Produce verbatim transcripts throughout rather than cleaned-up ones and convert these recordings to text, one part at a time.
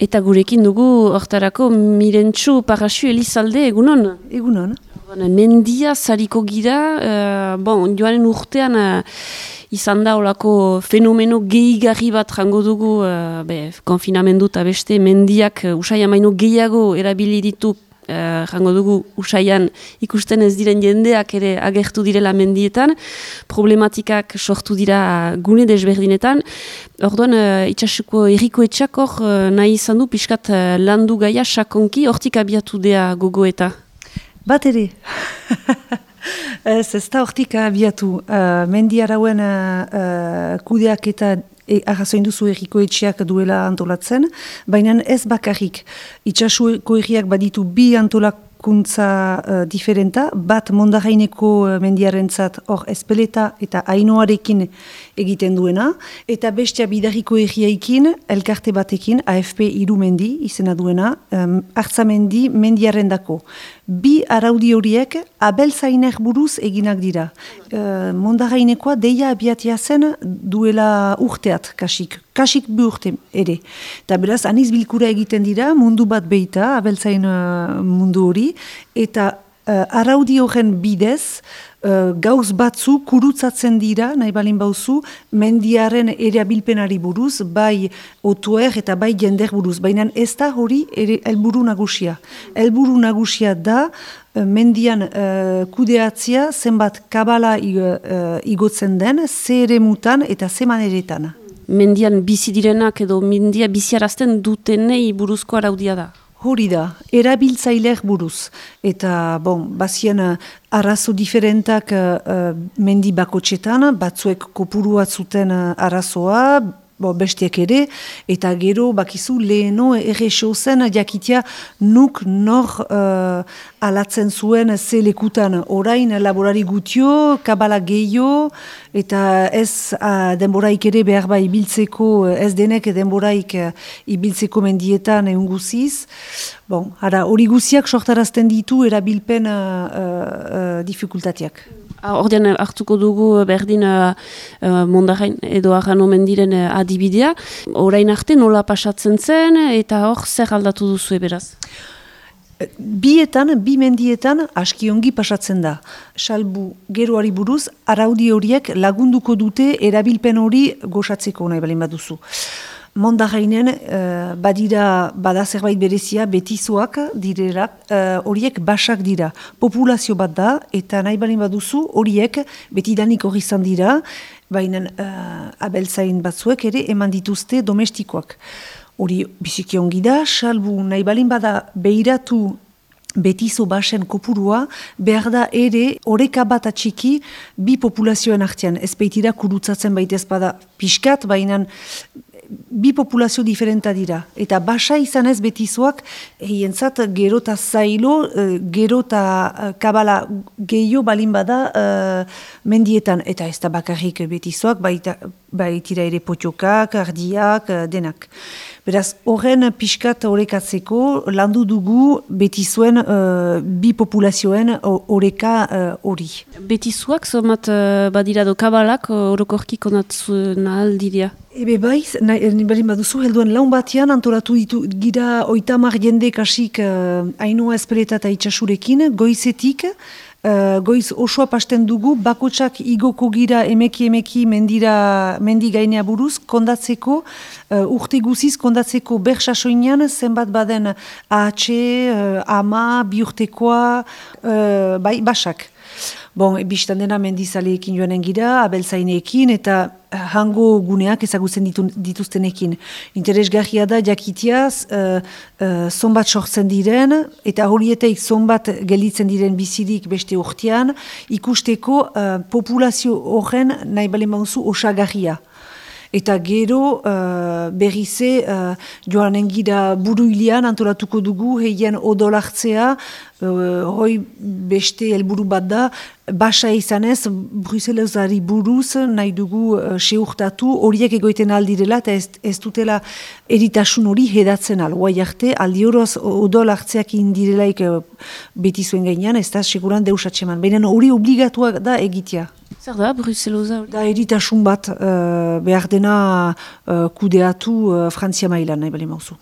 Eta gurekin dugu hortarako Mirentxu Paraxu Elizalde, egunon? Egunon. Mendia zariko gira, uh, bon, joanen urtean uh, izan da olako fenomeno gehigarri bat jango dugu, uh, be, konfinamendu eta beste mendiak uh, usai amaino gehiago erabili ditu. Uh, jango dugu usaian ikusten ez diren jendeak ere agertu direla mendietan, problematikak sortu dira gune desberdinetan. Orduan, uh, itxasuko erriko etxak hor uh, nahi izan du pixkat uh, landu gaia sakonki, hortik abiatu dea gogoeta. Bat ere. ez, ez da hortik abiatu. Uh, mendiarauen uh, uh, kudeak eta E, arrazoin duzu erriko etxeak duela antolatzen, baina ez bakarrik. Itxasuko erriak baditu bi antolakuntza uh, diferenta, bat Mondaraineko uh, mendiarentzat hor Ezpeleta eta Ainoarekin egiten duena, eta bestea bidarriko erriaikin, elkarte batekin, A F P hiru mendi izena duena, um, Artzamendi mendiarendako. Bi araudi horiek abeltzainer buruz eginak dira. Uh, Mondarainekoa deia abiatia zen duela urteat, kasik. Kasik bi urte ere. Eta beraz, aniz bilkura egiten dira, mundu bat beita, abeltzain uh, mundu hori, eta uh, araudi horren bidez, Uh, gauz batzu kurutzatzen dira, nahi balin bauzu, mendiaren erabilpenari buruz, bai otuer eta bai jender buruz. Baina ez da hori ere helburu nagusia. Helburu nagusia da uh, mendian uh, kudeatzia zenbat kabala uh, igotzen den, ze eremutan eta ze maneretan. Mendian bizi direnak edo mendia biziarazten dutenei buruzko araudia da. Hori da, erabiltzaileak buruz. Eta, bon, bazien uh, arazo diferentak uh, mendi bakotxetan, batzuek kopurua zuten uh, arazoa, bo, bestiak ere, eta gero bakizu leheno errexo zen jakitia nuk nor uh, alatzen zuen ze lekutan. Orain laborari gutio, kabala gehiago, eta ez uh, denboraik ere behar bai ibiltzeko, ez denek denboraik uh, ibiltzeko mendietan egun guziz. Bon, ara, hori guziak sortarazten ditu erabilpen uh, uh, dificultatiak. Ordean hartuko dugu berdin uh, uh, Mondarain edo Arrano mendiren uh, adibidea. Orain arte nola pasatzen zen eta hor zer aldatu duzu beraz? Bietan, bi mendietan aski ongi pasatzen da. Salbu geroari buruz, araudi horiek lagunduko dute erabilpen hori gozatzeko nahi balin baduzu. Mondarainen uh, badira bada zerbait berezia betizoak direla, uh, horiek basak dira. Populazio bat da eta nahi balin baduzu horiek betidanik hori izan dira, baina uh, abeltzain batzuek ere eman dituzte domestikoak. Hori biziki ongi da, salbu nahi balin bada behiratu betizo basen kopurua, behar da ere oreka bat atxiki bi populazioen artean. Ez baitira kurutzatzen baita ez bada pixkat, baina bi populazio diferenta dira. Eta basa izan ez betizoak, hientzat gero eta zailo, gero eta kabala gehiago balin bada uh, mendietan. Eta ez da bakarrik betizoak, baita, baitira ere potiokak, ardiak, denak. Beraz, horren pixkat horrekatzeko, landu dugu betizuen uh, bi populazioen horreka hori. Uh, Betizuak, zomat uh, badira do kabalak, orokorki konatzen aldiria? Ebe baiz, nahi berin baduzu, helduen laun batean antolatu ditu gira oitamar jende kasik uh, Ainoa Ezpeleta eta itxasurekin, goizetik, Uh, goiz osoa pasten dugu, bakotsak igoko gira emeki emeki mendira, mendi gainea buruz, kondatzeko, uh, urte guziz kondatzeko bersasoinean, zenbat baden A H, uh, ama, bi urtekoa, uh, bai, basak. Bon, biztan dena mendizaleekin joanen gira, abeltzaineekin, eta hango guneak ezagutzen ditu, dituztenekin. Interesgarria da jakitiaz, uh, uh, zonbat sortzen diren, eta horieteik zonbat gelditzen diren bizirik beste urtean, ikusteko uh, populazio horren nahi balen bauzu osagarria. Eta gero uh, berrize uh, joanen gira buruilean antolatuko dugu heien odolartzea, uh, hoi beste helburu bat da, basa izanez, Bruselesari buruz nahi dugu uh, seurtatu, horiek egoiten aldirela eta ez, ez dutela eritasun hori hedatzen al. Guai arte, aldi horoz odolartzeak indirelaik uh, beti zuen gainean, ez da seguran deusatxeman. Baina hori obligatuak da egitea. Zer da, Bruselosa? Da eritasun bat uh, behar dena uh, kudeatu uh, Frantzia mailan nahi bale mauzu.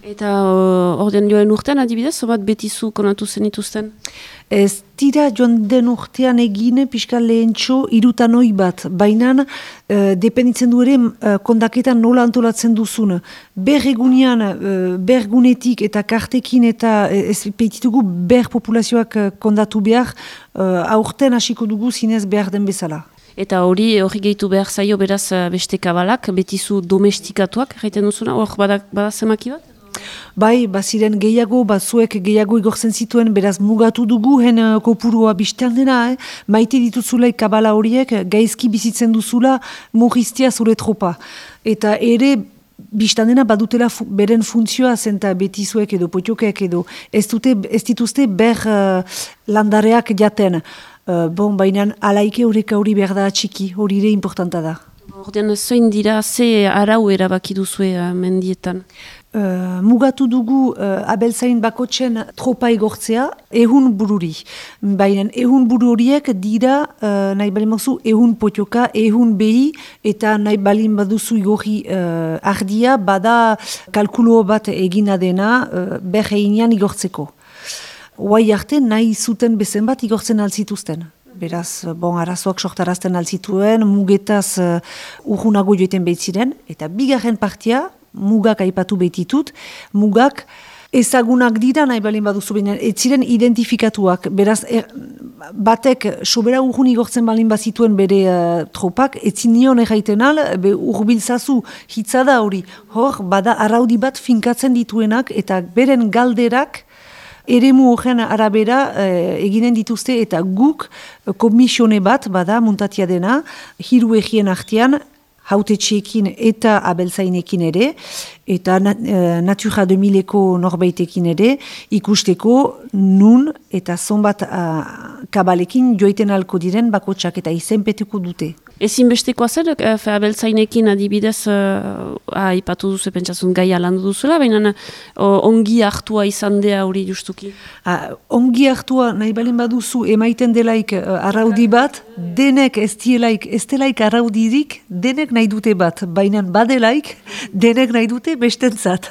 Eta uh, ordean joan urtean adibidez, sobat betizu konatu zenituzten? Ez dira joan den urtean egin pixka lehentxo irutanoi bat, baina uh, dependitzen du ere uh, kondaketan nola antolatzen duzun. Berregunean, uh, bergunetik eta kartekin eta uh, ez peititugu ber populazioak uh, kondatu behar, uh, aurten hasiko dugu zinez behar den bezala. Eta hori hori gehitu behar zaio beraz beste kabalak, betizu domestikatuak, gaiten duzuna, hor bada, bada zemaki bat? Bai, baziren gehiago, batzuek gehiago igortzen zituen, beraz mugatu dugu hen uh, kopurua biztean dena, eh? Maite dituzulei kabala horiek, gaizki bizitzen duzula, murriztia zure tropa. Eta ere, biztan dena badutela fu beren funtzioa zenta betizuek edo potiokeak edo, ez, dute, ez dituzte ber uh, landareak jaten. Uh, bon, baina alaike horreka hori behar da txiki, hori ere importanta da. Ordean, zoin dira, ze arau erabaki duzue uh, mendietan? Uh, mugatu dugu uh, abeltzain bakotxen tropa igortzea ehun bururi. Baina ehun buru horiek dira uh, nahi balin baduzu ehun potioka, ehun behi eta nahi balin baduzu igorri uh, ardia bada kalkulo bat egina dena uh, berreinean igortzeko. Hoai arte nahi zuten bezen bat igortzen altzituzten. Beraz, bon, arazoak sortarazten altzituen, mugetaz uh, urgunago joiten behitziren, eta bigarren partia, mugak aipatu behititut, mugak ezagunak dira nahi balin baduzu behinean, ez ziren identifikatuak, beraz, er, batek sobera urgun igortzen balin bazituen bere uh, tropak, ez zinion erraiten al, be urbiltzazu hitzada hori, hor, bada araudi bat finkatzen dituenak, eta beren galderak, eremu horren arabera eh, eginen dituzte eta guk komisione bat bada muntatia dena, hiru egien artean, hautetxeekin eta abeltzainekin ere, eta nat, e, Natura deux mileko norbaitekin ere, ikusteko nun eta zonbat kabalekin joiten alko diren bakotsak eta izenpetuko dute. Ezinbestekoa zer, uh, abeltzainekin adibidez, uh, aipatu duzu pentsatzen gaia landu duzula, baina uh, ongi hartua izan dea hori justuki? Uh, ongi hartua nahi balin baduzu emaiten delaik uh, araudi bat, denek ez dielaik, ez delaik araudirik, denek nahi dute bat, baina badelaik, denek nahi dute bestentzat.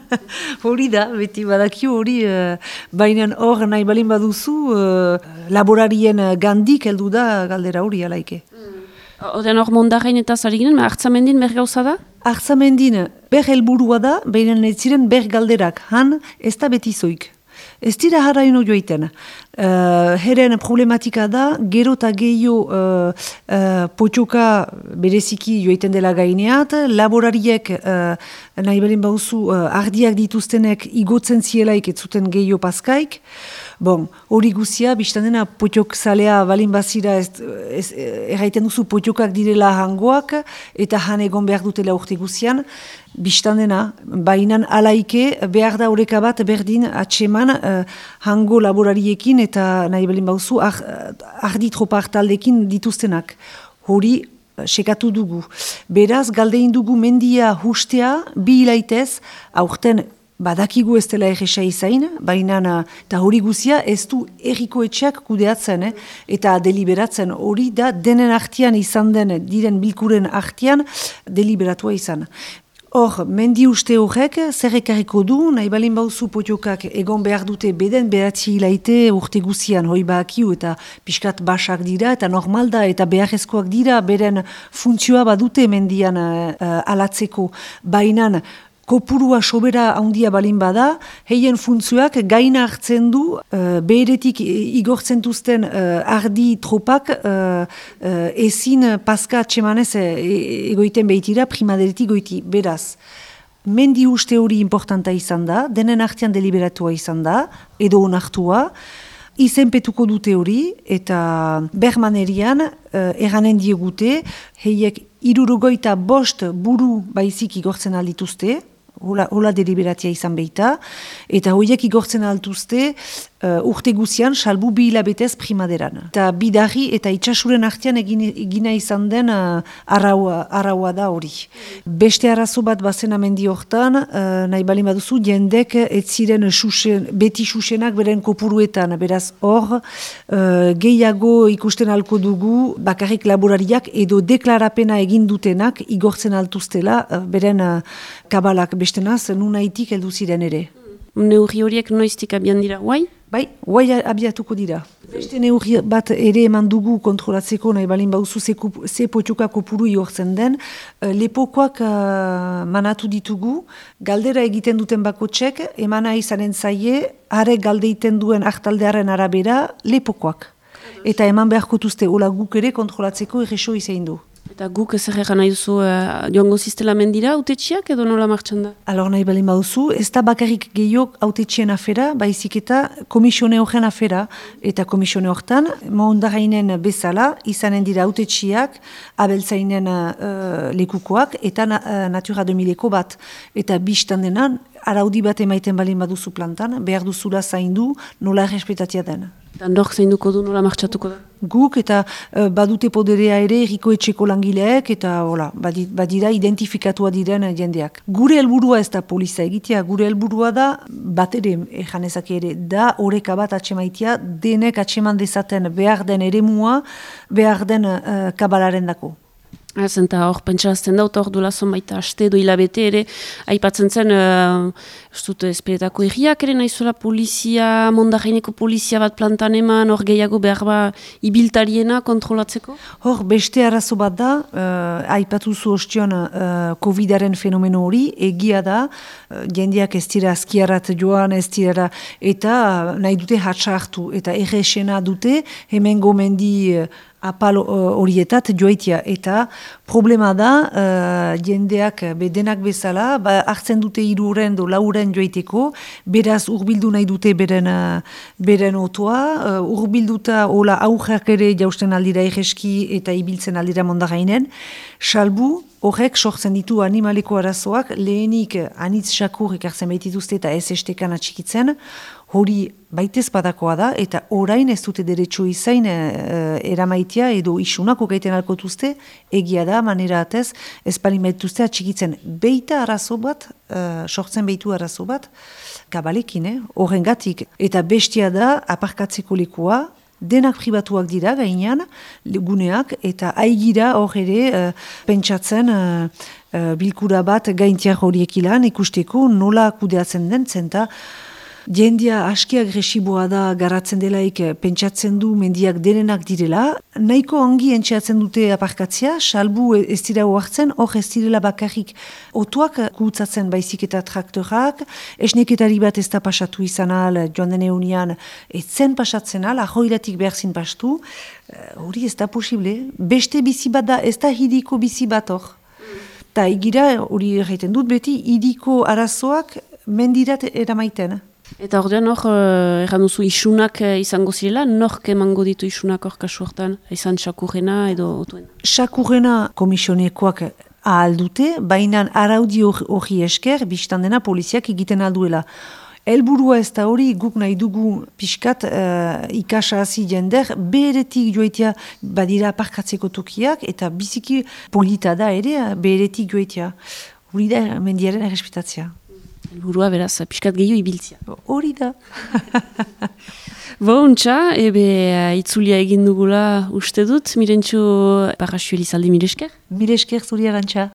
Hori da, beti badakio hori, uh, baina hor nahi balin baduzu, uh, laborarien gandik heldu da galdera hori alaike. Oden hor mondarrain eta zariginen, hartzamendin ber gauza da? Hartzamendin ber helburua da, baina ez ziren ber galderak, han ez da betizoik. Ez dira harraino joiten. Uh, heren problematika da, gero eta gehiago uh, uh, potioka bereziki joiten dela gaineat, laborariek uh, nahi beren bauzu uh, ardiak dituztenek igotzen zielaik ez zuten gehiago paskaik. Bon, hori guzia, biztan dena potiok zalea balin bazira, ez, ez, erraiten duzu potiokak direla hangoak, eta han egon behar dutela urte guzian, biztan dena, bainan alaike, behar da horreka bat berdin atseman uh, hango laborariekin, eta nahi balin bauzu, ar, ardi tropa hartaldekin dituztenak. Hori, sekatu dugu. Beraz, galdein dugu mendia hustea, bi hilaitez, aurten, badakigu ez dela erresa izain, baina eta hori guzia ez du erriko etxeak kudeatzen, eh? Eta deliberatzen hori da denen artian izan den, diren bilkuren artian deliberatua izan. Hor, mendi uste horrek, zer ekarriko du, nahi balin bauzu potiokak egon behar dute beden behatzi hilaite urte guzian, hoi bakiu eta pixkat basak dira, eta normal da, eta beharrezkoak dira, beren funtzioa badute mendian uh, alatzeko, bainan, kopurua sobera handia balin bada, heien funtzioak gaina hartzen du, uh, beheretik igortzen duzten uh, ardi tropak uh, uh, ezin paska atsemanez uh, egoiten behitira, primaderetik goiti, beraz. Mendi uste hori importanta izan da, denen artean deliberatua izan da, edo onartua, izenpetuko dute hori, eta bermanerian uh, erranen diegute, heiek irurogoita bost buru baizik igortzen aldituzte, Hola, hola deliberatia izan behita, eta horiek igortzen altuzte uh, urte guzian, salbu bi hilabetez primaderan. Eta bidarri eta itxasuren artean egin, egina izan den uh, arraua, arraua da hori. Beste arazo bat bazen amendi hortan, uh, nahi bali baduzu, jendek ez ziren xuxen, beti xuxenak beren kopuruetan, beraz hor, uh, gehiago ikusten halko dugu, bakarrik laborariak edo deklarapena egin dutenak igortzen altuztela, uh, beren uh, kabalak bestenaz, nunaitik heldu ziren ere. Neurri horiek noiztik abian dira, guai? Bai, guai abiatuko dira. Beste neurri bat ere eman dugu kontrolatzeko, nahi balin bauzu ze, ze potxuka kopuru ihortzen den, lepokoak uh, manatu ditugu, galdera egiten duten bakotxek, emana izanen zaie, are galde egiten duen hartaldearen arabera, lepokoak. Eta eman beharko tuzte, hola guk ere kontrolatzeko erreso izain du. Eta guk ez erregan nahi duzu uh, joango ziztela mendira, autetxiak edo nola martxan da? Alor nahi balin baduzu, ez da bakarrik gehiok autetxien afera, baizik eta komisione horren afera, eta komisione hortan, maundarainen bezala, izanen dira autetxiak, abeltzainen uh, lekukoak, eta na, uh, Natura bi mileko bat. Eta bistan denan, araudi bat emaiten balin baduzu plantan, behar duzula zaindu, nola errespetatia den. Eta nork zainduko du, nola martxatuko da? Guk eta uh, badute poderea ere erriko etxeko langileek eta hola, badira identifikatua diren jendeak. Gure helburua ez da poliza egitea, gure helburua da bat ere, janezak ere, da oreka bat atxemaitia, denek atxeman dezaten behar den eremua, behar den uh, kabalaren dako. Zenta hor, pentsarazten da, hor duela zonbaita aste edo hilabete ere, aipatzen zen, ez dut esperetako erriak ere nahizuela polizia, mondarraineko polizia bat plantan eman, hor gehiago behar ba ibiltariena kontrolatzeko? Hor, beste arazo bat da, uh, aipatu zu ostion uh, covidaren fenomeno hori, egia da, uh, jendeak ez dira askiarat joan, ez dira, eta uh, nahi dute hatsa hartu, eta errexena dute, hemen gomendi uh, apal horietat joaitia, eta problema da uh, jendeak bedenak bezala, ba, hartzen dute iruren do lauren joaiteko, beraz urbildu nahi dute beren, uh, beren otoa, uh, urbilduta hola aurrak ere jausten aldira egeski eta ibiltzen aldira mondagainen, salbu horrek sortzen ditu animaleko arazoak, lehenik anitz sakur ekartzen baitituzte eta ez estekan atxikitzen, hori baitez badakoa da, eta orain ez dute derecho izain e, eramaitia edo isunako gaiten alkotuzte, egia da, manera atez, ez palin baituzte atxikitzen beita arazo bat, e, sortzen behitu arazo bat, kabalekin, eh, horren gatik. Eta bestia da, aparkatzeko lekua, denak pribatuak dira gainean, guneak, eta aigira hor ere uh, pentsatzen uh, uh, bilkura bat gaintiar horiek ilan, ikusteko nola kudeatzen den, zenta jendia aski agresiboa da garatzen delaik pentsatzen du mendiak denenak direla, nahiko ongi entxeatzen dute aparkatzia, salbu ez dira hoartzen, hor ez direla bakarrik otuak gutzatzen baizik eta traktorak, esneketari bat ez da pasatu izan al, joan den eunian, ez zen pasatzen al, ahoiratik behar zin pastu, hori ez da posible, beste bizi bat da, ez da hiriko bizi bat hor. Ta egira, hori erraiten dut beti, hiriko arazoak mendirat eramaiten. Eta ordean hor, erran duzu isunak izango zirela, nork emango ditu isunak hor kasu hortan, izan sakurrena edo otuen? Sakurrena komisionekoak ahaldute, baina araudi hori esker, biztan dena poliziak egiten alduela. Elburua ez da hori, guk nahi dugu pixkat uh, ikasa hazi jender, beretik joetia badira aparkatzeko tokiak, eta biziki polita da ere, beretik joetia. Hori da mendiaren errespetatzea. Elburua beraz, pixkat gehiago ibiltzia. Hori da. Bo, untxa, ebe itzulia egin dugula uste dut, mirentxu Parraxu Elizalde miresker? Miresker zuri arantxa.